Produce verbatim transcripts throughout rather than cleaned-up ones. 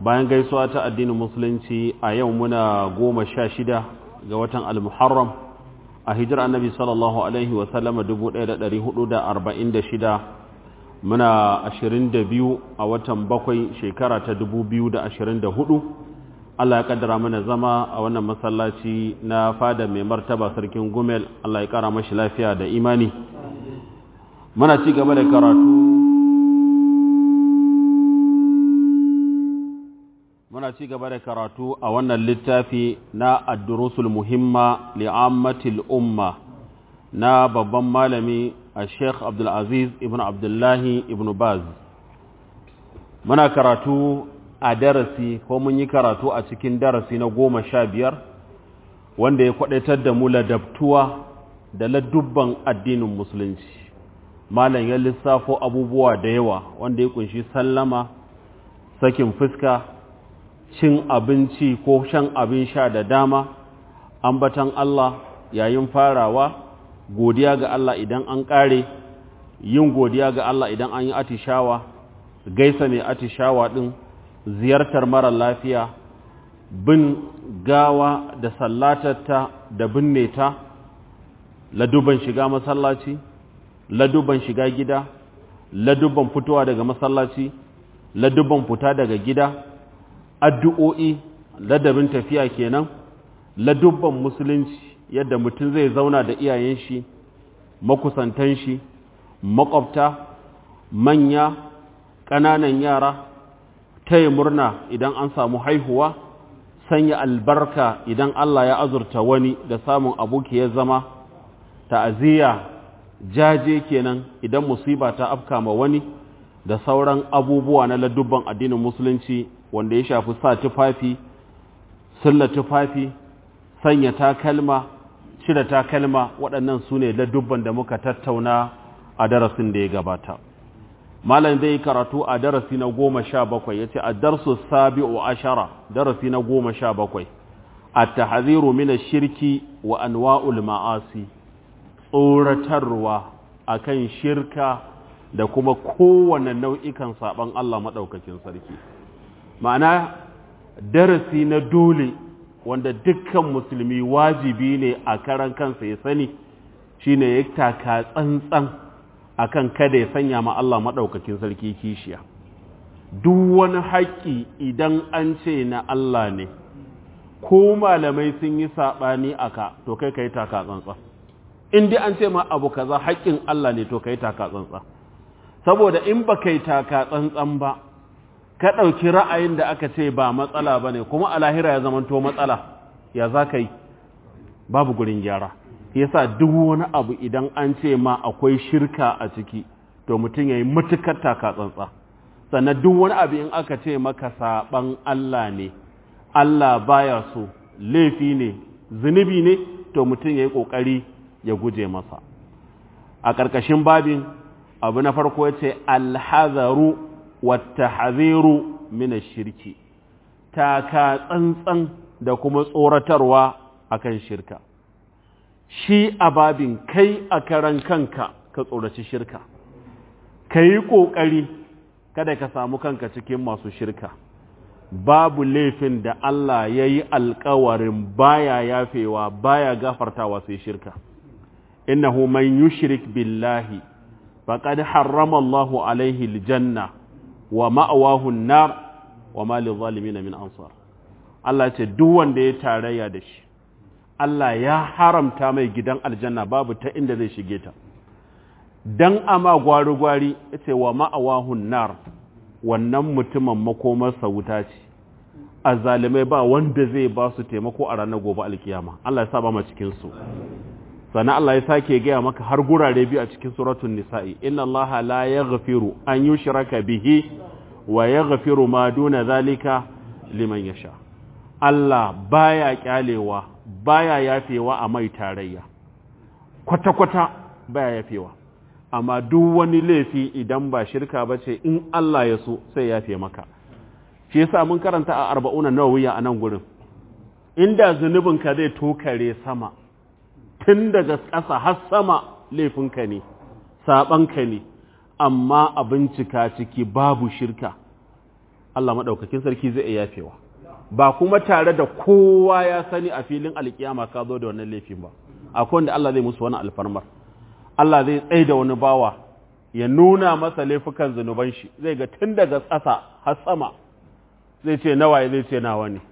bayan gaisuwa ta addinin musulunci a yau muna goma sha shida ga watan al-muharram a hijirar annabi sallallahu alaihi wasallama dubu ɗaya da ɗari hudu da arba'in da shida muna ashirin da biyu a watan bakwai shekara ta dubu biyu da ashirin da hudu. Allah ya kaddara mana zama a wannan masallaci na fada mai martaba sarkin Gumel. Allah ya kara mashi lafiya da imani. Muna ci gaba da karatu muna ci gaba da karatu a wannan littafi na ad-durusul muhimma li'ammatil umma na babban malami al-Sheikh Abdul Aziz ibn Abdullahi ibn Baz. Muna karatu a darasi ko mun yi karatu a cikin darasi na goma sha biyar wanda ya kwadaitar da mu ladabtuwa da ladubban addinin musulunci. Malam ya lissafo abubuwa da yawa wanda ya kunshi sallama, sakin fuska, cin abinci ko shan abin sha da dama, ambatan Allah yayin farawa, godiya ga Allah idan an ƙare, yin godiya ga Allah idan an yi atishawa, gaisa mai atishawa ɗin, ziyartar mara lafiya, bin gawa da sallatarta da binne ta, laduban shiga masallaci, laduban shiga gida, laduban fitowa daga masallaci, laduban fita daga gida, addu'o'i, ladabin tafiya kenan, ladubban musulunci yadda mutum zai zauna da iyayen shi, makusantan shi, makwabta, manya, ƙananan yara, taya murna idan an samu haihuwa, sanya albarka idan Allah ya azurta wani da samun abokiyar zama, ta'aziyya, jaje kenan idan musiba ta afka ma wani, da sauran abubuwa na ladubban addinin musulunci wanda ya shafi sa tufafi, sulla tufafi, sanya takalma, cire takalma. Waɗannan su ne ladubban da muka tattauna a darasin da ya gabata. Malam zai karatu a darasi na goma sha bakwai ya ce a darsu sabi'u ashara, darasi na goma sha bakwai, a tahziru min shirki wa anwa'ul ma'asi, tsoratarwa akan shirka da kuma kowane nau'ikan saban Allah maɗaukakin sarki. Ma'ana darasi na dole wanda dukkan musulmi wajibi ne a karan kansa ya sani shine ya taka tsantsan akan kada ya sanya ma Allah maɗaukakin sarki kishiya. Duk wani haƙƙi idan an ce na Allah ne, ko malamai sun yi saɓani aka, to kai ka yi taka tsantsan. In dai an ce ma abu kaza haƙƙin Allah ne, to ka yi taka tsantsan. Saboda in ba kai taka tsantsan ba, ka ɗauki ra'ayin da aka ce ba matsala ba ne, kuma a lahira ya zamanto matsala, ya za ka yi? Babu gurin gyara. Yasa duk wani abu idan an ce ma akwai shirka a ciki, to mutum ya yi matuƙar taka tsantsa. Sannan duk wani abu in aka ce maka saɓan Allah ne, Allah baya so, laifi ne, zunubi ne, to mutum ya yi ƙoƙari ya guje masa. A ƙarƙashin babin, abu na farko ya ce alhazaru wata haziru mina shirki, taka tsantsan da kuma tsoratarwa akan shirka. Shi a babin kai a karan kanka ka tsoraci shirka, ka yi ƙoƙari kada ka samu kanka cikin masu shirka. Babu laifin da Allah ya yi alkawarin baya yafewa baya gafartawa sai shirka. Innahu man yushrik billahi faqad harrama Allahu alaihi aljanna wa ma'awahu an-nar wa ma lil-zalimin min ansar. Allah ce duk wanda ya tarayya da shi, Allah ya haramta mai gidan aljanna, babu ta inda zai shige ta. Dan ama gwari-gwari yace wa ma'awahu an-nar, wannan mutumin makomarsa wuta ce. Azzalimai ba wanda zai ba su taimako a ranar gobe alkiyama. Allah ya sa ba mu cikin su. Sannan Allah ya sake gaya maka har gurare biyu a cikin suratul nisa'i, inna Allaha la yaghfiru an yushraka bihi wa yaghfiru ma duna zalika liman yasha. Allah baya kyalewa, baya yafewa a mai tarayya, kwata-kwata baya yafewa. Amma duk wani laifi idan ba shirka ba ce, in Allah ya so sai yafe maka. Shi yasa mun karanta a arba'una nawawiya a nan gurin, inda zunubinka zai tokare sama, tun daga ƙasa har sama laifinka ne, saɓanka ne, amma a bincika ciki babu shirka, Allah maɗaukakin sarki zai iya yafewa ba kuma tare da kowa ya sani a filin alkiyama ka zo da wannan laifin ba akwai wanda Allah zai musu wani alfarmar Allah zai tsaye da wani bawa ya nuna masa laifukan zunuban shi zai ga tun daga ƙasa har sama zai ce nawaye zai ce nawa ne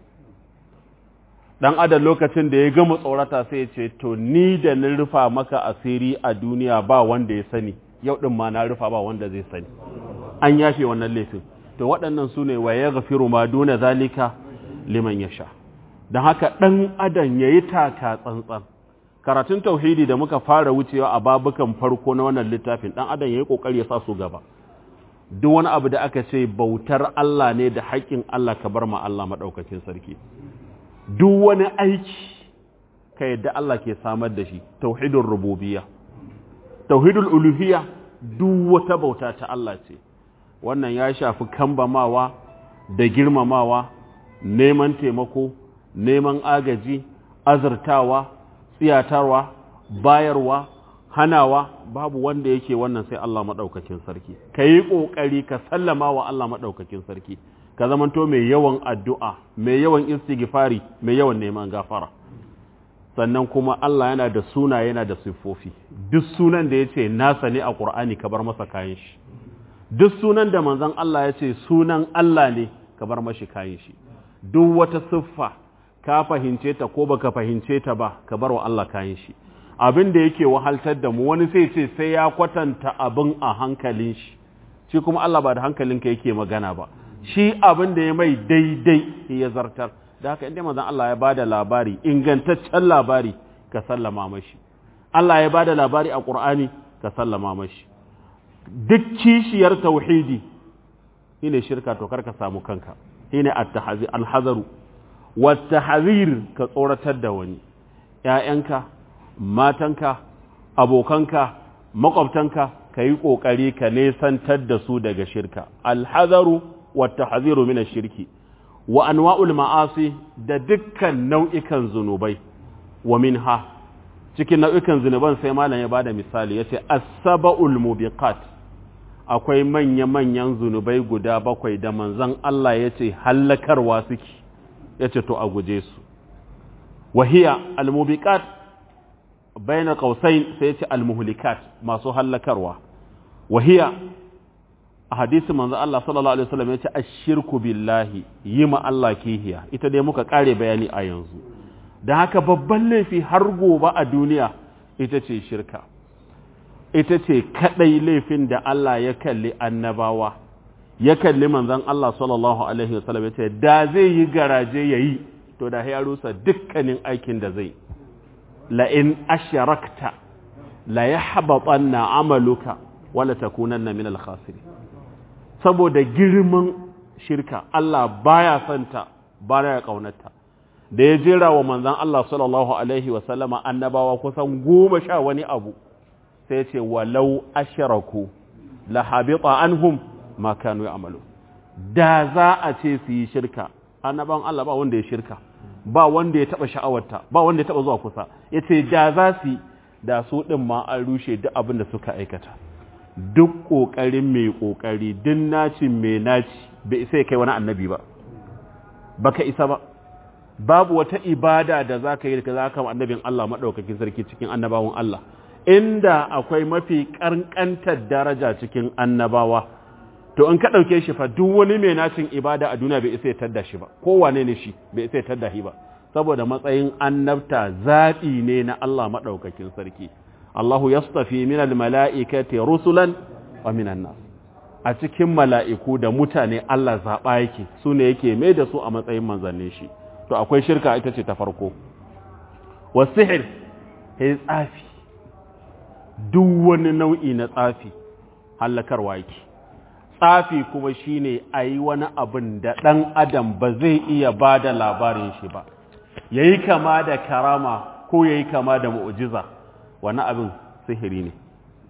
dan adam lokacin da ya gama tsorata sai ya ce to ni da na rufa maka asiri a duniya ba wanda ya sani yau din ma na rufa ba wanda zai sani an yafe wannan laifin to waɗannan su ne wa yaghfiru ma duna zalika liman yasha dan haka dan adam yayi taka tsantsan karatun tauhidi da muka fara wucewa a babukan farko na wannan littafin dan adam yayi kokari ya sa su gaba duk wani abu da aka ce bautar Allah ne da haƙƙin Allah ka bar ma Allah madaukakin sarki duk wani aiki ka yadda Allah ke samar da shi tauhidul rububiyya tauhidul uluhiyya duk wata bauta ta Allah ce wannan ya shafi kambamawa da girmamawa neman taimako neman agaji azurtawa tsiyatarwa bayarwa hanawa babu wanda yake wannan sai Allah madaukakin sarki kai kokari ka sallama wa Allah madaukakin sarki ka zamanto mai yawan addu'a mai yawan istighfari mai yawan neman gafara sannan kuma Allah yana da suna yana da siffofi duk sunan da yace nasa ne a Qur'ani ka bar masa kayan shi duk sunan da manzon Allah yace sunan Allah ne ka bar mashi kayan shi duk wata siffa ka fahimce ta ko baka fahimce ta ba ka bar wa Allah kayan shi abin da yake wahaltar da mu wani sai ce sai ya kwatanta abin a hankalin shi shi kuma Allah ba da hankalinka yake magana ba shi abin da ya mai daidai ya zartar da haka inda manzon Allah ya bada labari ingantaccen labari ka sallama mashi Allah ya bada labari a Qur'ani ka sallama mashi duk kishiyar tauhidi shine shirka to kar ka samu kanka shine at-tahzir al-hazaru wat-tahzir ka tsoratar da wani ƴaƴanka matanka abokanka makwabtanka kai kokari ka nesantar da su daga shirka al-hazaru wat-tahziru min ash-shirki wa anwa'ul ma'asi da dukkan nau'ikan zunubai wa minha cikin nau'ikan zunuban sai malam ya bada misali yace as-sab'ul mubiqat akwai manya-manyan zunubai guda bakwai da manzon Allah yace halakarwa suke yace to a guje su wahiya al-mubiqat bayna qausain sai yace al-muhlikat masu halakarwa wahiya a hadisi manzo Allah sallallahu alaihi wasallam yace ashirku billahi yima Allah kihiya ita dai muka kare bayani a yanzu dan haka babban laifi har gobe a duniya ita ce shirka ita ce kadai laifin da Allah ya kalli annabawa ya kalli manzon Allah sallallahu alaihi wasallam yace da zai yi garaje yayi to da ya rusa dukkanin aikin da zai la in asharakta la yahbatanna amaluka wala takunanna minal khasirin saboda girman shirka Allah baya santa baya kaunarta da ya jera wa manzon Allah sallallahu alaihi wa sallama annabawa kusan goma sha wani abu sai ya ce walau ashraku la habita anhum ma kanu ya'malu da za a ce su yi shirka annaban Allah ba wanda ya shirka ba wanda ya taba sha'awarta ba wanda ya taba zuwa kusa yace da za su da su din ma an rushe duk abin da suka aikata duk ƙoƙarin mai ƙoƙari duk nacin mai naci bai isa ya kai wani annabi ba baka isa ba babu wata ibada da za ka yi da za ka annabin Allah maɗaukakin sarki cikin annabawan Allah inda akwai mafi ƙanƙantar daraja cikin annabawa to in ka ɗauke shi fa duk wani mai nacin ibada a duniya bai isa ya tadda shi ba kowane ne shi bai isa ya tadda shi ba saboda matsayin annabta zaɓi ne na Allah maɗaukakin sarki Allahu yastafi min al-mala'ikati rusulan wa minan nas a cikin mala'iku da mutane Allah zaba yake sune yake mai da su a matsayin manzannin shi to akwai shirka ita ce ta farko wasihir hay tsafi duk wani nau'i na tsafi halakarwa yake tsafi kuma shine ayi wani abin da dan adam ba zai iya bada labarin shi ba yayi kama da karama ko yayi kama da mu'jiza wani abin sihiri ne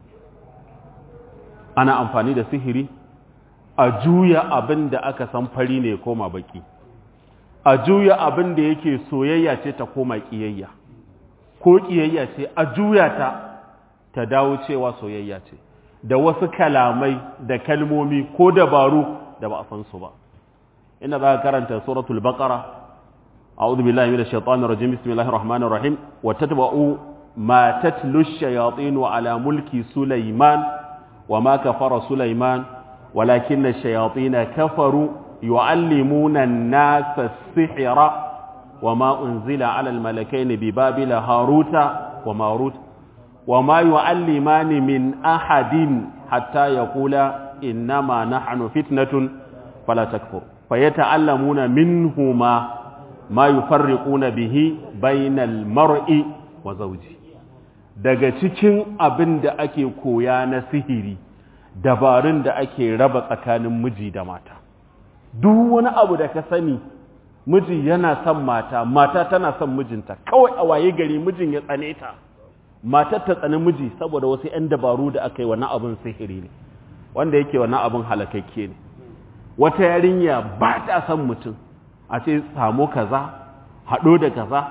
ana amfani da sihiri a juya abin da aka san fari ne koma baki a juya abin da yake soyayya ce ta koma kiyayya ko kiyayya ce a juya ta ta dawo cewa soyayya ce da wasu kalamai da kalmomi ko dabaru da ba a san su ba inda za ka karanta suratul baqara a'udhu billahi minash shaitanir rajim bismillahir rahmanir rahim wa tatba'u ma tatlu ash-shayatin ala mulki sulaiman wa ma kafara sulaiman walakinna ash-shayatin kafaru yu'allimuna an-nasa as-sihra وما أنزل على الملكين ببابل هاروت وماروت وما يعلمان من أحد حتى يقولا إنما نحن فتنة فلا تكفر فيتعلمون منهما ما يفرقون به بين المرء وزوجه daga cikin abin da ake koya na sihiri dabarun da ake raba tsakanin miji da mata duk wani abu da ka sani miji yana son mata mata tana son mijinta kawai a waye gari mijin ya tsane ta matar ta tsane miji saboda wasu 'yan dabaru da aka yi wannan abin sihiri ne wanda yake wannan abin halakakke ne wata yarinya ba ta son mutum a ce samu kaza haɗo da kaza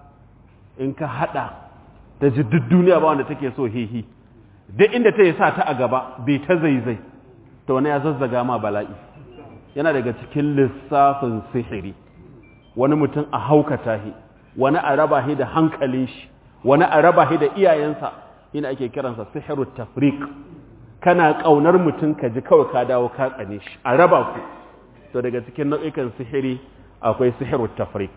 in ka haɗa ta ji duk duniya ba wanda take so hihi duk inda ta yi sa ta a gaba bai ta zaizai ta wani ya zazzaga ma bala'i yana daga cikin lissafin sihiri wani mutum a haukata shi wani a raba shi da hankalin shi wani a raba shi da iyayensa ina ake kiransa sihiru tafriq kana kaunar mutum ka ji kawai ka dawo ka tsane shi a raba ku to daga cikin nau'ikan sihiri akwai sihiru tafriq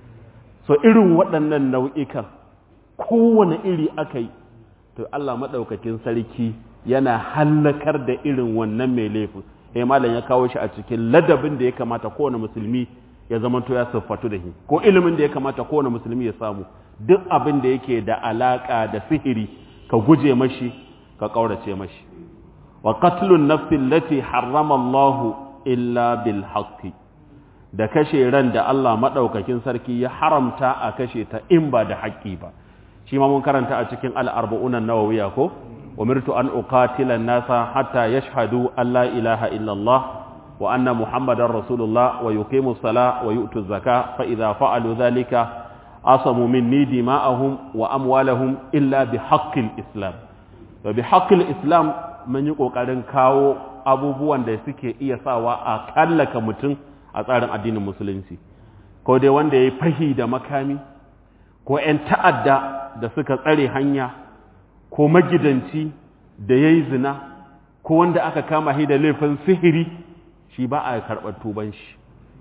so irin waɗannan nau'ikan kowane iri aka yi to Allah madaukakin sarki yana hallakar da irin wannan mai laifin eh malam ya kawo shi a cikin ladabin da ya kamata kowane musulmi ya zamanto ya siffatu da shi ko ilimin da ya kamata kowane musulmi ya samu duk abin da yake da alaka da sihiri ka guje mashi ka kaurace mashi wa qatlun nafsi allati harrama Allah illa bil haqqi da kashe ran da Allah madaukakin sarki ya haramta a kashe ta in ba da haƙƙi ba shi ma mun karanta a cikin al-arba'un an-nawawiyya ko umirtu an uqatila an-nasa hatta yashhadu an la ilaha illa Allah وأن محمد رسول الله ويقيموا الصلاة ويؤتوا الزكاة فإذا فعلوا ذلك عصموا مني دماءهم وأموالهم إلا بحق الإسلام وبحق الإسلام من يقول قادن كاو abubuwan da suke iya sawa a kallaka mutum a tsarin addinin musulunci ko dai wanda ya fahi da makami ko 'yan ta'adda da suka tsare hanya ko magidanci da ya yi zina ko wanda aka kama shi da laifin sihiri shi ba a karɓar tuban shi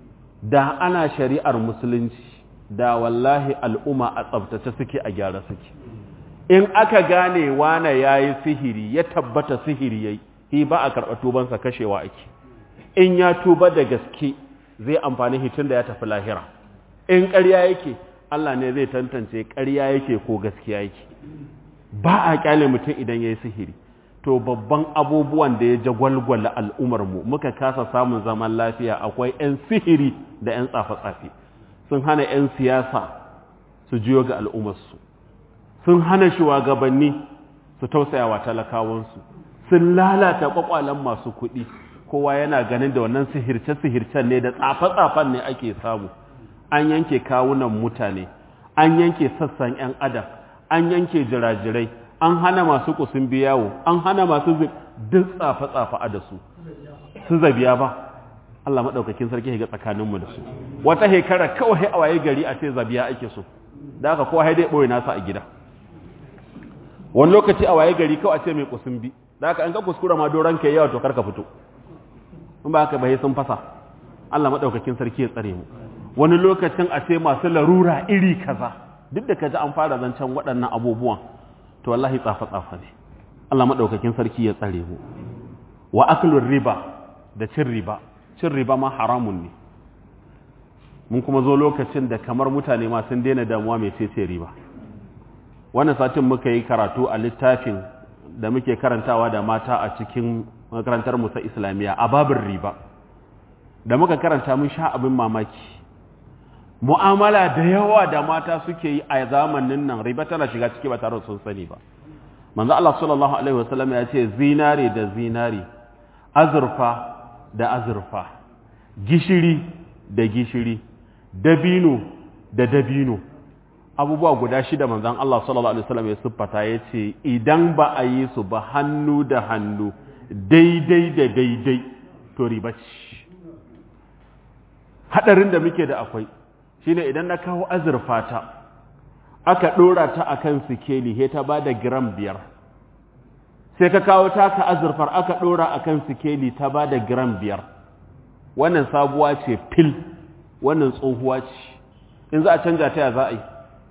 da ana shari'ar musulunci da wallahi al'umma a tsabtace suke a gyara suke in aka gane wane ya yi sihiri ya tabbata sihiri ya yi shi ba a karɓar tubansa kashewa ake in ya tuba da gaske zai amfani hitin da ya tafi lahira in ƙarya yake Allah ne zai tantance ƙarya yake ko gaskiya yake ba a ƙyale mutum idan ya yi sihiri to babban abubuwan da ya jagwalgwala al'umarmu muka kasa samun zaman lafiya akwai 'yan sihiri da 'yan tsafe-tsafe sun hana 'yan siyasa su jiyo ga al'umarsu sun hana shugabanni su tausayawa talakawansu sun lalata kwakwalen masu kuɗi kowa yana ganin da wannan sihirce-sihircen ne da tsafe-tsafen ne ake samu an yanke kawunan mutane an yanke sassan 'yan adam an yanke jirajirai an hana masu kusun biyawo an hana masu duk tsafa-tsafa a da su su zabiya ba Allah maɗaukakin sarki ga tsakaninmu da su wata hekara kawai a waye gari a ce zabiya ake so da aka kowa haidai ɓoye nasa a gida wani lokaci a waye gari kawai a ce mai kusun bi da aka an ka kuskura ma doron ka yawa to karka fito in ba haka bai sun fasa Allah maɗaukakin sarki ya tsare mu wani lokacin a ce masu larura iri kaza duk da ka ji an fara zancen waɗannan abubuwan to wallahi tsafa-tsafa ne Allah maɗaukakin sarki ya tsare mu wa aklur riba da cin riba cin riba ma haramun ne mun kuma zo lokacin da kamar mutane ma sun daina damuwa mai cece riba wannan satin muka yi karatu a littafin da muke karantawa da mata a cikin makarantar mu ta islamiyya a babin riba da muka karanta mun sha abin mamaki mu'amala da yawa da mata suke yi a zamanin nan riba tana shiga ciki ba tare da sun sani ba manzo Allah sallallahu alaihi wasallam ya ce zinare da zinari azurfa da azurfa gishiri da gishiri dabino da dabino abubuwa guda shida manzon Allah sallallahu alaihi wasallam ya siffata yace idan ba a yi su ba hannu da hannu daidai da daidai to riba ce hadarin da muke da akwai shine idan na kawo azurfa ta aka dora ta akan sikeli he ta bada gram biyar sai ka kawo taka azurfar aka dora akan sikeli ta bada gram biyar wannan sabuwa ce fil wannan tsohuwa ce in za a canja ta ya za a yi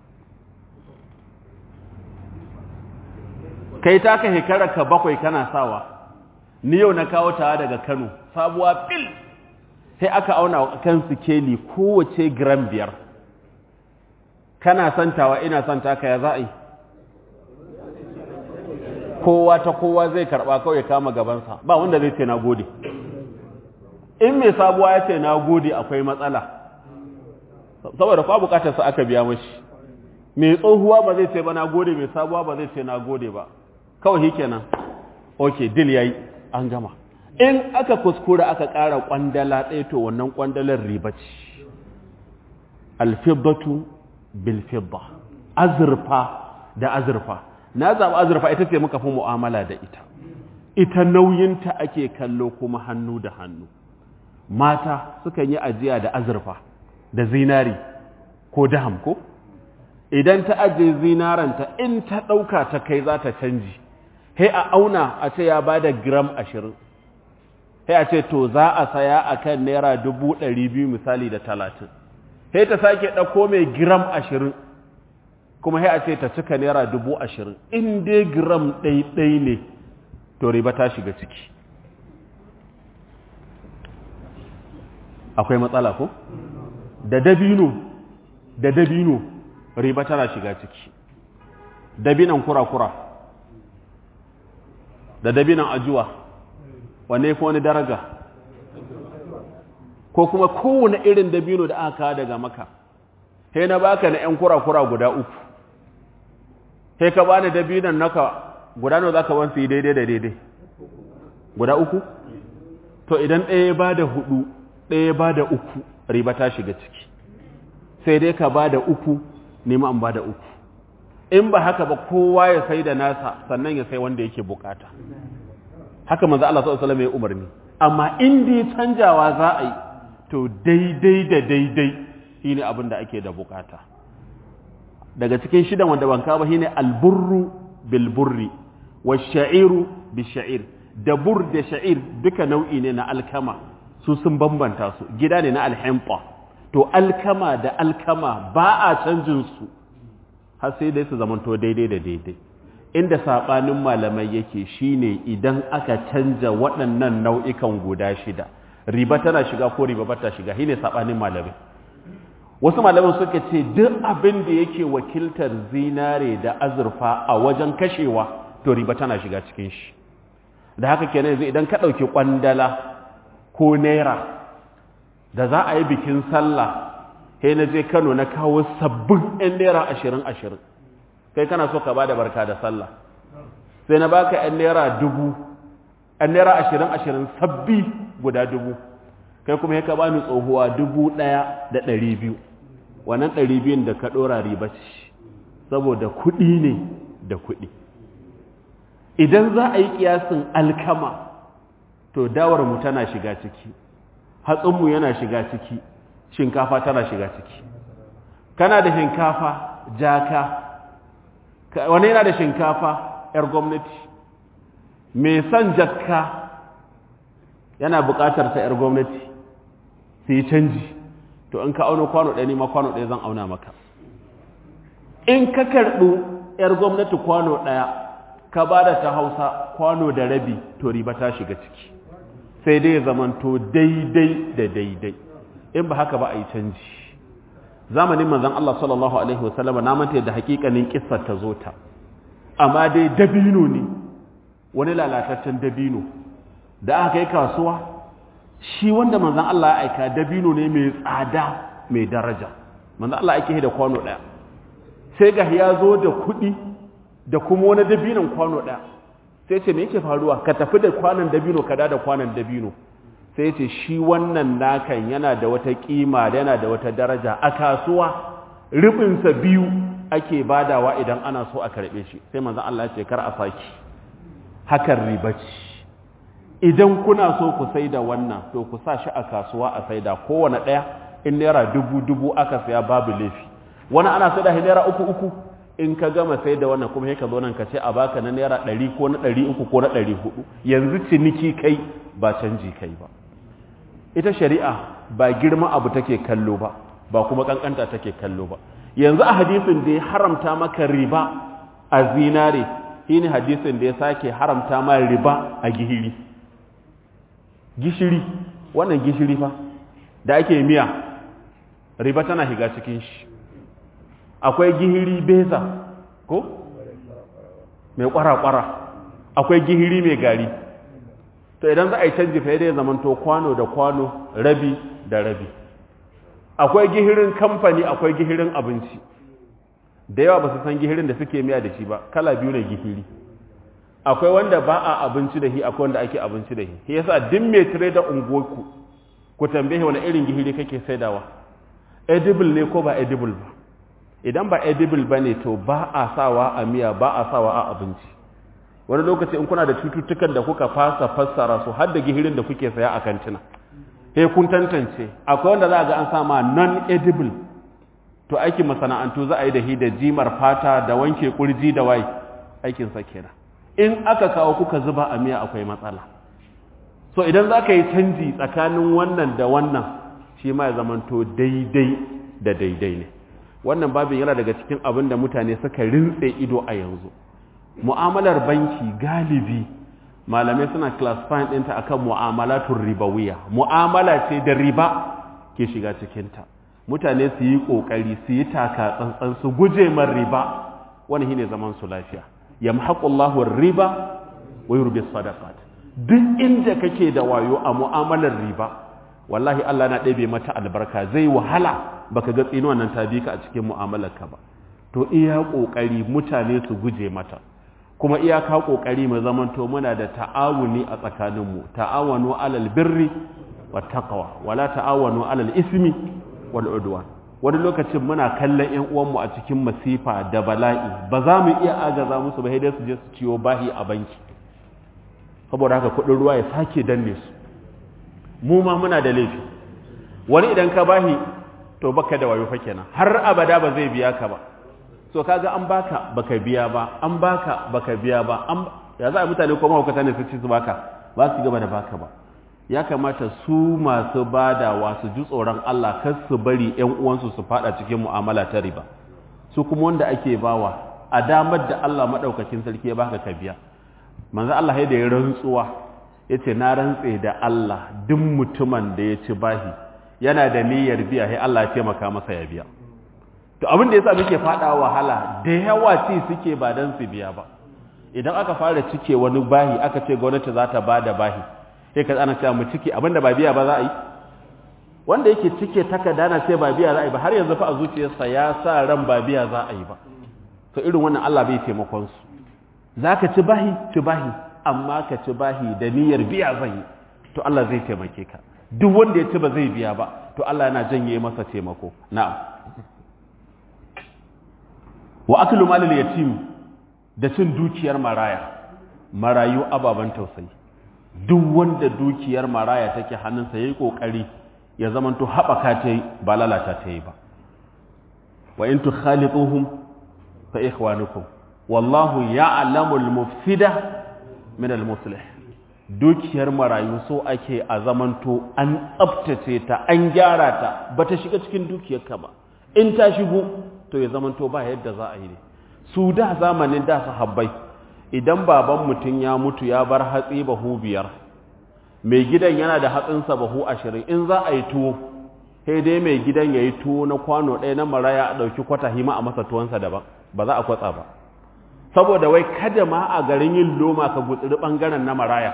kai taka hekara ka bakwai kana sawa ni yau na kawo ta daga Kano sabuwa fil sai aka auna kan sikeli kowace gram biyar kana santawa ina santa ka ya za a yi kowa ta kowa zai karba kawai kama gabansa ba wanda zai ce na gode in mai sabuwa ya ce na gode akwai matsala saboda kwa bukatarsa aka biya mashi mai tsohuwa ba zai ce ba na gode mai sabuwa ba zai ce na gode ba kawai shi kenan ok dil yayi an gama in aka kuskura aka ƙara kwandala ɗaya to wannan kwandalar riba ce alfiddatu bil fidda azurfa da azurfa na zaɓi azurfa ita ce muka fi mu'amala da ita ita nauyinta ake kallo kuma hannu da hannu mata sukan yi ajiya da azurfa da zinari ko daham ko idan ta ajiye zinaranta in ta ɗauka ta kai za ta canji sai a auna a ce ya ba da gram ashirin sai a ce to za a saya a kan naira dubu ɗari biyu misali da talatin sai ta sake ɗauko mai gram ashirin kuma sai a ce ta cika naira dubu ashirin in dai gram ɗaiɗai ne to riba ta shiga ciki akwai matsala ko da dabino da dabino riba tana shiga ciki dabinan kura-kura da dabinan ajuwa wanne ko wani daraja ko kuma kowane irin dabino da aka kawo daga maka sai na baka na 'yan kura-kura guda uku sai ka bani dabinan naka guda nawa zaka ban su yi daidai da daidai guda uku to idan ɗaya ba da hudu ɗaya ba da uku riba ta shiga ciki sai dai ka ba da uku nema an ba da uku in ba haka ba kowa ya sai da nasa sannan ya sai wanda yake bukata haka manzo Allah sallallahu alaihi wasallam ya umarni amma in dai canjawa za a yi to daidai da daidai shine abin da ake da bukata daga cikin shidan wanda ban kawo ba shine alburru bil burri wash-sha'iru bish-sha'ir da bur da sha'ir duka nau'i ne na alkama su sun bambanta su gida ne na alhimpa to alkama da alkama ba a canjin su har sai dai su zamanto daidai da daidai inda sabanin malamai yake shine idan aka canja waɗannan nau'ikan guda shida riba tana shiga ko riba ba ta shiga shine sabanin malamai wasu malamai suka ce duk abin da yake wakiltar zinare da azurfa a wajen kashewa to riba tana shiga cikin shi da haka kenan yanzu idan ka ɗauki kwandala ko naira da za a yi bikin sallah sai na je Kano na kawo sabbin ɗan naira ashirin ashirin kai kana so ka ba da barka da sallah sai na baka ɗan naira dubu ɗan naira ashirin ashirin sabbi guda dubu kai kuma ka ba ni tsohuwa dubu ɗaya da ɗari biyu wannan ɗari biyun da ka ɗora riba ce saboda kuɗi ne da kuɗi idan za a yi ƙiyasin alkama to dawarmu tana shiga ciki hatsinmu yana shiga ciki shinkafa tana shiga ciki kana da shinkafa jaka wani yana da shinkafa yar gwamnati mai son jakka yana buƙatar ta yar gwamnati su yi canji to in ka auna kwano ɗaya ne ma kwano ɗaya zan auna maka in ka karɓi yar gwamnati kwano ɗaya ka ba da ta hausa kwano da rabi to riba ta shiga ciki sai dai ya zamanto daidai da daidai in ba haka ba a yi canji zamanin manzon Allah sallallahu alaihi wasallam na manta da hakikanin kissar ta zo ta amma dai dabino ne wani lalataccen dabino da aka yi kasuwa shi wanda manzon Allah ya aika dabino ne mai tsada mai daraja manzon Allah yake da kwano daya sai ga ya zo da kuɗi da kuma wani dabinon kwano daya sai ce me yake faruwa ka tafi da kwanon dabino ka da kwanon dabino sai ce shi wannan nakan yana da wata kima yana da wata daraja a kasuwa rubinsa biyu ake badawa idan ana so a karbe shi sai manzon Allah ya ce kar a saki hakan riba ce idan kuna so ku saida wannan to ku sa shi a kasuwa a saida kowane daya in naira dubu dubu aka saya babu laifi wani ana sai da naira uku uku in ka gama sai da wannan kuma sai ka zo nan ka ce a baka na naira ɗari ko na ɗari uku ko na ɗari hudu yanzu ciniki kai ba canji kai ba ita shari'a ba girma abu take kallo ba ba kuma kankanta take kallo ba yanzu a hadisin da ya haramta maka riba a zinare shine hadisin da ya sake haramta ma riba a gihiri gishiri wannan gishiri fa da ake miya riba tana higa cikin shi akwai gihiri beza ko mai kwara-kwara akwai gihiri mai gari to idan za a yi canji fa ya zamanto kwano da kwano rabi da rabi akwai gihirin kamfani akwai gihirin abinci da yawa ba su san gihirin da suke miya da shi ba kala biyu ne gihiri akwai wanda ba a abinci da shi akwai wanda ake abinci da shi shi yasa duk mai tire da ungoku ku tambaye wani irin gihiri kake saidawa edible ne ko ba edible ba idan ba edible ba ne to ba a sawa a miya ba a sawa a abinci wani lokaci in kuna da cututtukan da kuka fasa fassara su har da gihirin da kuke saya a kantina sai kun tantance akwai wanda za a ga an sama non edible to aikin masana'antu za a yi da hi da jimar fata da wanke kurji da wai aikin sa kenan in aka kawo kuka zuba a miya akwai matsala so idan za ka yi canji tsakanin wannan da wannan shi ma ya zamanto daidai da daidai ne wannan babin yana daga cikin abin da mutane suka rintse ido a yanzu mu'amalar banki galibi malamai suna classifying ɗinta akan mu'amalatun ribawiya mu'amala ce da riba ke shiga cikinta mutane su yi ƙoƙari su yi taka tsantsan su guje man riba wani shine zaman su lafiya yamhaqullahu riba wa yurbi sadaqat duk inda kake da wayo a mu'amalar riba wallahi Allah na ɗebe mata albarka zai wahala baka ga tsinuwan nan ta bi ka a cikin mu'amalarka ba to iya ƙoƙari mutane su guje mata kuma iyaka kokari mu zamanto muna da ta'awuni a tsakaninmu ta'awanu alal birri wat taqwa wala ta'awanu alal ismi wal udwan wani lokacin muna kallon ƴan uwanmu a cikin masifa da bala'i ba za mu iya agaza musu ba sai dai su je su ciyo bahi a banki saboda haka kudin ruwa ya sake danne su mu ma muna da laifi wani idan ka bahi to baka da wayo fa kenan har abada ba zai biya ka ba so kaga an baka baka biya ba an baka baka biya ba an ya za a mutane ko mahaukata ne su ci su baka ba su gaba da baka ba ya kamata su masu badawa su ji tsoron Allah kar su bari ƴan uwansu su fada cikin mu'amala ta riba su kuma wanda ake bawa a damar da Allah madaukakin sarki ya baka ka biya manzo Allah ya da ya rantsuwa yace na rantse da Allah duk mutumin da ya ci bahi yana da niyyar biya sai Allah ya taimaka masa ya biya to abin da yasa muke fada wahala da yawa ci suke ba dan su biya ba idan aka fara cike wani bahi aka ce gwamnati za ta bada bahi sai ka ana cewa mu cike abinda ba biya ba za a yi wanda yake cike takarda na sai ba biya za a yi ba har yanzu fa a zuciyarsa ya sa ran ba biya za a yi ba to irin wannan Allah bai taimakon su zaka ci bahi ci bahi amma ka ci bahi da niyyar biya zai to Allah zai taimake ka duk wanda ya ci ba zai biya ba to Allah yana janye masa taimako na'am wa aklu malil yatim da cin dukiyar maraya marayu ababan tausayi duk wanda dukiyar maraya take hannunsa yayi kokari ya zamanto habaka ta yi ba lalata ta yi ba wa in tukhalituhum fa ikhwanukum wallahu ya'lamu al-mufsida min al-muslih dukiyar marayu so ake a zamanto an tsaftace ta an gyara ta bata shiga cikin dukiyarka ba in ta shigo to ya zamanto ba yadda za a yi ne su da zamanin da sahabbai idan baban mutum ya mutu ya bar hatsi bahu biyar mai gidan yana da hatsinsa bahu ashirin in za a yi tuwo sai dai mai gidan ya yi tuwo na kwano ɗaya na maraya a ɗauki kwata hima a masa tuwonsa daban ba za a kwatsa ba saboda wai kada ma a garin yin loma ka gutsiri ɓangaren na maraya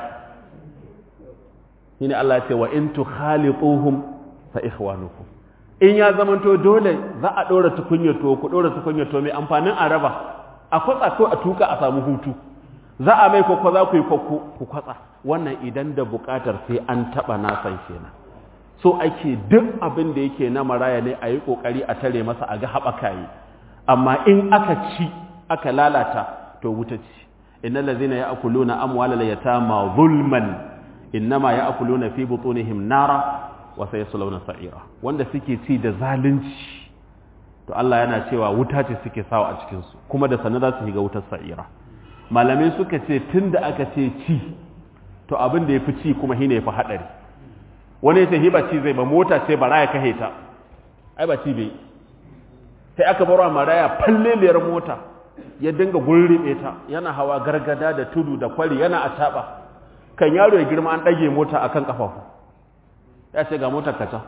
shine Allah ya ce wa in tukhalituhum fa ikhwanukum in ya zamanto dole za a ɗora tukunyar tuwo ku ɗora tukunyar tuwo mai amfanin araba a kwatsa ko a tuka a samu hutu za a mai kwakwa za ku yi kwakwo ku kwatsa wannan idan da buƙatar sai an taɓa nasan kenan so ake duk abin da yake na maraya ne a yi ƙoƙari a tare masa a ga haɓaka yi amma in aka ci aka lalata to wuta ci innal ladzina ya'kuluna amwalal yatama zulman innama ya'kuluna fi butunihim nara wa sayaslawna sa'ira wanda suke ci da zalunci to Allah yana cewa wuta ce suke sawa a cikin su kuma da sanin za su shiga wutar sa'ira malamai suka ce tunda aka ce ci to abin da yafi ci kuma shine yafi hadari wani yace hiba ci zai ba mota ce bara ya kahe ta ai ba ci bai sai aka barwa maraya falleliyar mota ya dinga gurribe ta yana hawa gargada da tudu da kwari yana a taba kan yaro ya girma an dage mota akan kafafu ya ce ga motar kaca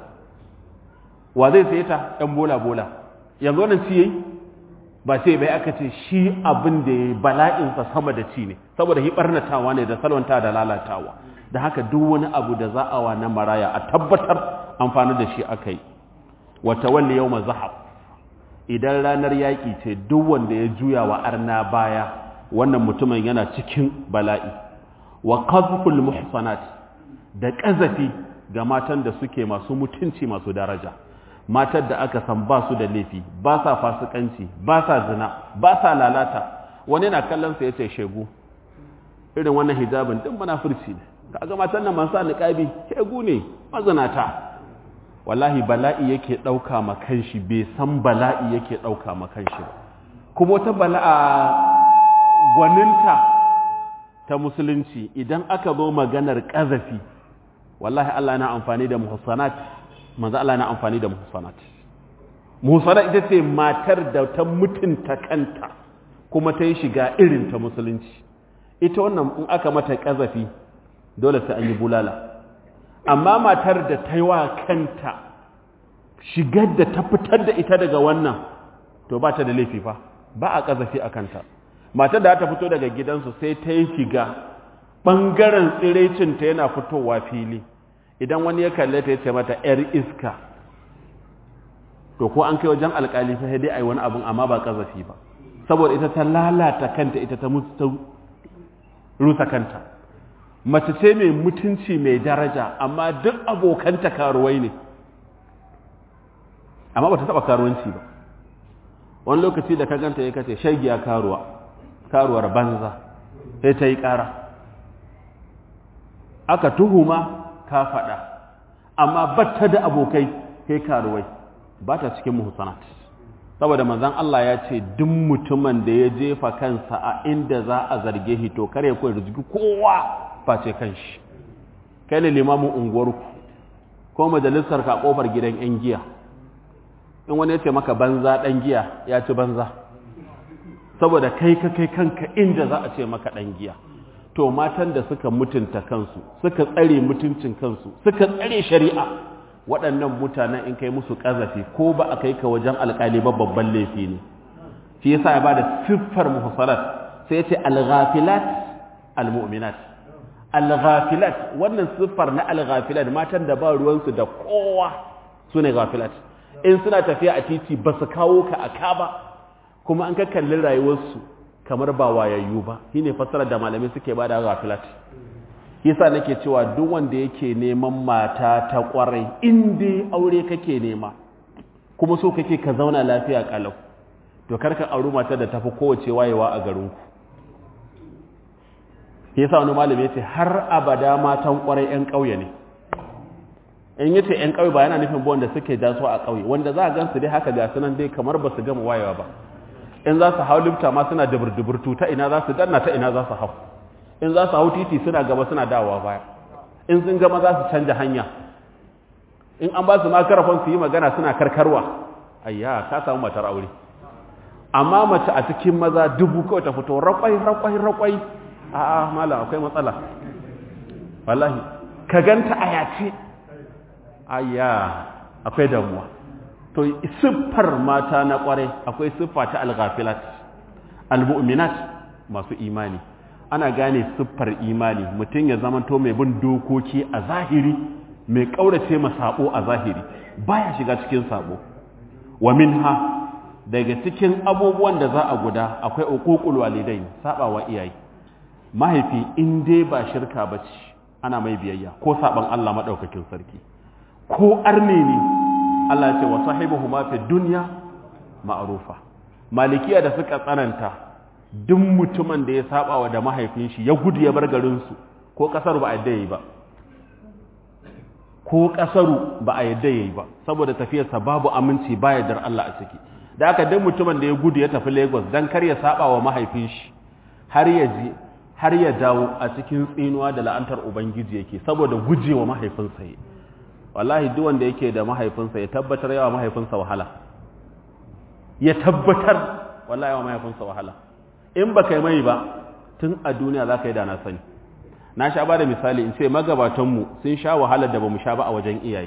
wa zai saye ta ɗan bola bola yanzu wannan ci yayi ba sai bai aka ce shi abin da yayi bala'in sa sama da ci ne saboda hi barnatawa ne da salwanta da lalatawa da haka duk wani abu da za a wa na maraya a tabbatar amfani da shi akai wa tawalli yawma zahab idan ranar yaƙi ce duk wanda ya juya wa arna baya wannan mutumin yana cikin bala'i wa qazful muhsanat da ƙazafi ga matan da suke masu mutunci masu daraja matar da aka san ba su da laifi ba sa fasikanci ba sa zina ba sa lalata wani na kallon sa yace shegu irin wannan hijabin din munafurci ne kaga matan nan masu niqabi shegu ne mazinata wallahi bala'i yake ɗauka ma kanshi bai san bala'i yake ɗauka ma kanshi ba kuma wata bala'a gwaninta ta musulunci idan aka zo maganar ƙazafi wallahi Allah yana amfani da muhsanat manzo Allah yana amfani da muhsanat muhsanat ita ce matar da ta mutunta kanta kuma ta yi shiga irin ta musulunci ita wannan in aka mata ƙazafi dole sai an yi bulala amma matar da ta yi wa kanta shigar da ta fitar da ita daga wannan to ba ta da laifi fa ba a ƙazafi a kanta matar da ta fito daga gidansu sai ta yi shiga ɓangaren tsirecinta yana fitowa fili idan wani ya kalle ta ya ce mata ‘yar iska to ko an kai wajen alƙali fa dai a yi wani abin amma ba ƙazafi ba saboda ita ta lalata kanta ita ta rusa kanta mace ce mai mutunci mai daraja amma duk abokanta karuwai ne amma ba ta taɓa karuwanci ba wani lokaci da ka ganta ya kace shagiya karuwa karuwar banza sai ta yi ƙara aka tuhuma ka faɗa amma batta da abokai kai karuwai ba ta cikin muhsanat saboda manzon Allah ya ce duk mutumin da ya jefa kansa a inda za a zarge shi to kare ko rizki kowa face kanshi kai ne limamin unguwarku ko majalisar ka kofar gidan yan giya in wani ya ce maka banza dan giya ya ci banza saboda kai ka kai kanka inda za a ce maka dan giya to matan da suka mutunta kansu suka tsare mutuncin kansu suka tsare shari'a waɗannan mutanen in kai musu ƙazafi ko ba a kai ka wajen alƙali ba babban laifi ne shi yasa ya bada siffar muhsanat sai ya ce al-ghafilat al-mu'minat al-ghafilat wannan siffar na al-ghafilat matan da ba ruwansu da kowa sune ghafilat in suna tafiya a titi ba su kawo ka aka ba kuma an ka kalli rayuwarsu kamar ba wayayyu ba shine fassarar da malamai suke bada ghafilat yasa nake cewa duk wanda yake neman mata ta kwarai in dai aure kake nema kuma so kake ka zauna lafiya kalau to karka auri mata da tafi kowace wayewa a garinku yasa wani malami yace har abada matan kwarai yan kauye ne in yace yan kauye ba yana nufin ba wanda suke jaso a kauye wanda za a gansu dai haka ga sunan dai kamar ba su gama wayewa ba in za su hau lifta ma suna dubur-duburtu ta ina za su danna ta ina za su hau in za su hau titi suna gaba suna dawowa baya in sun gama za su canja hanya in an ba su makarafon su yi magana suna karkarwa ayya ka samu matar aure amma mace a cikin maza dubu kawai ta fito rakwai rakwai rakwai a'a malam akwai matsala wallahi ka ganta a yace ayya akwai damuwa to siffar mata na kware akwai siffa ta al-ghafilat al-mu'minat masu imani ana gane siffar imani mutum ya zamanto mai bin dokoki a zahiri mai kaurace ma sabo a zahiri baya shiga cikin sabo wa minha daga cikin abubuwan da za a guda akwai uququl walidain saba wa iyaye mahaifi in dai ba shirka bace ana mai biyayya ko saban Allah madaukakin sarki ko arne ne Allah ya ce wa sahibuhuma fi dunya ma'rufa malikiya da suka tsananta duk mutumin da ya saba wa da mahaifin shi ya gudu ya bar garin su ko kasar ba addai ba ko kasaru ba a yadda yayi ba saboda tafiyarsa babu aminci ba yardar Allah a ciki da aka dan mutumin da ya gudu ya tafi Lagos dan kar ya saba wa mahaifin shi har ya ji har ya dawo a cikin tsinuwa da la'antar ubangiji yake saboda gujewa mahaifinsa yi wallahi duk wanda yake da mahaifinsa ya tabbatar yawa mahaifinsa wahala ya tabbatar wallahi yawa mahaifinsa wahala in ba kai mai ba tun a duniya za ka yi da na sani na sha ba da misali in ce magabatanmu sun sha wahalar da ba mu sha ba a wajen iyaye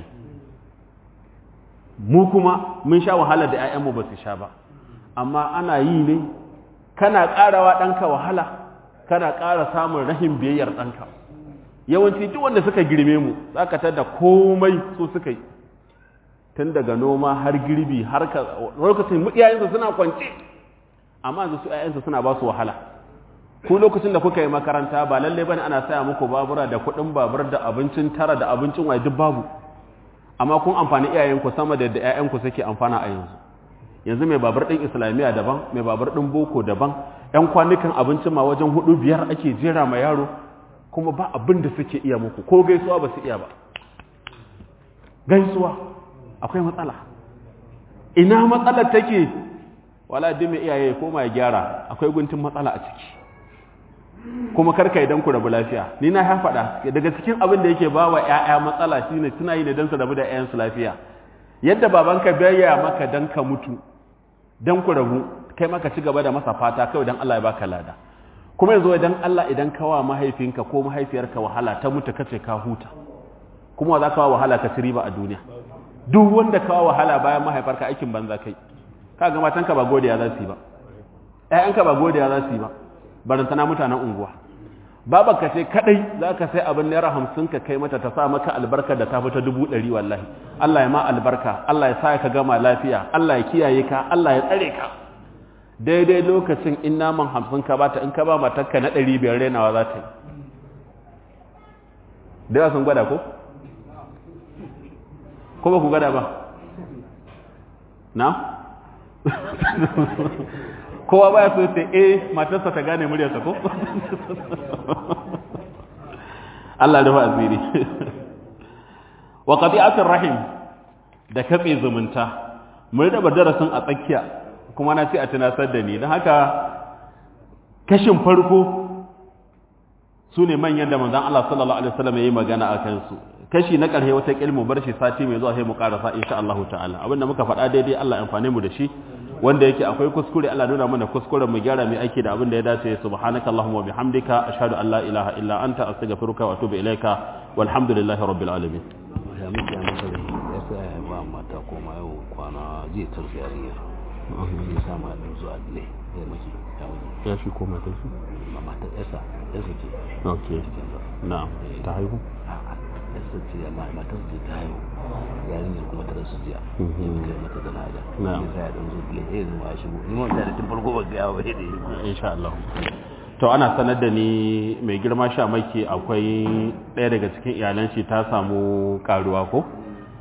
mu kuma mun sha wahalar da 'ya'yanmu ba su sha ba amma ana yi ne kana ƙarawa ɗanka wahala kana ƙara samun rahin biyayyar ɗanka yawanci duk wanda suka girme mu za ka tada komai su suka yi tun daga noma har girbi har ka lokacin iyayensu suna kwance amma yanzu su iyayensu suna ba su wahala ku lokacin da kuka yi makaranta ba lalle bane ana saya muku babura da kuɗin babur da abincin tara da abincin waye duk babu amma kun amfani iyayenku sama da yadda iyayenku suke amfana a yanzu yanzu mai babur ɗin islamiyya daban mai babur ɗin boko daban ƴan kwanukan abincin ma wajen hudu biyar ake jera ma yaro kuma ba abin da suke iya muku ko gaisuwa ba su iya ba gaisuwa akwai matsala ina matsalar take wala duk mai iyaye ko mai gyara akwai guntun matsala a ciki kuma karka idan ku rabu lafiya ni na ya faɗa daga cikin abin da yake bawa ƴaƴa matsala shine suna yi ne dan su rabu da ƴaƴansu lafiya yadda babanka bayya maka dan ka mutu dan ku rabu kai maka ci gaba da masa fata kai dan Allah ya baka lada kuma yanzu idan Allah idan ka wa mahaifinka ko mahaifiyarka wahala ta mutu kace ka huta kuma za ka wa wahala ka ci riba a duniya duk wanda ka wa wahala bayan mahaifarka aikin banza kai kaga matanka ba godiya za su yi ba ƴaƴanka ba godiya za su yi ba barantana mutanen unguwa babanka ce kadai za ka sai abin naira hamsin ka kai mata ta sa maka albarka da ta fita dubu ɗari wallahi Allah ya ma albarka Allah ya sa ka gama lafiya Allah ya kiyaye ka Allah ya tsare ka daidai lokacin in naman hamsin ka bata in ka ba matarka na ɗari biyar renawa za ta yi da yawa sun gwada ko? ko ba ku gwada ba? na? kowa baya so sai eh matarsa ta gane muryarsa ko? Allah rufa asiri wa qati'atur rahim da katse zumunta mun raba darasin a tsakiya kuma na ce a tunasar da ni don haka kashin farko su ne manyan da manzan Allah sallallahu Alaihi wasallam ya yi magana a kansu kashi na ƙarhe wata ƙilmu bar shi sati mai zuwa sai mu ƙarasa insha Allah ta'ala abinda muka faɗa daidai Allah amfane mu da shi wanda yake akwai kuskure Allah nuna mana kuskuren mu gyara mai aiki da abin da ya dace subhanaka allahumma wa bihamdika ashhadu an la ilaha illa anta astaghfiruka wa atubu ilaika walhamdulillahi rabbil alamin ya muke masa da ya sa ba mata koma yau kwana zai tarfi yarinya ya sa ma da zuwa dole ya maki ya wani ya shi koma ta shi mata esa esa ce okay na'am ta haihu esa ce amma matar ce ta haihu yarinya kuma ta rasu jiya ya kai mata da nada na'am ya dan zo dole ya zo ya shigo ni mun da tun farko ba ga yawa da insha Allah to ana sanar da ni mai girma sha maki akwai ɗaya daga cikin iyalan shi ta samu karuwa ko